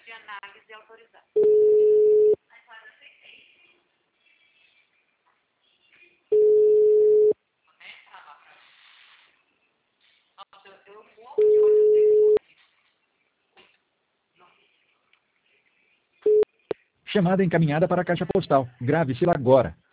de análise autorizada. Eu morro de ódio dele. Chamada encaminhada para a caixa postal. Grave-se agora.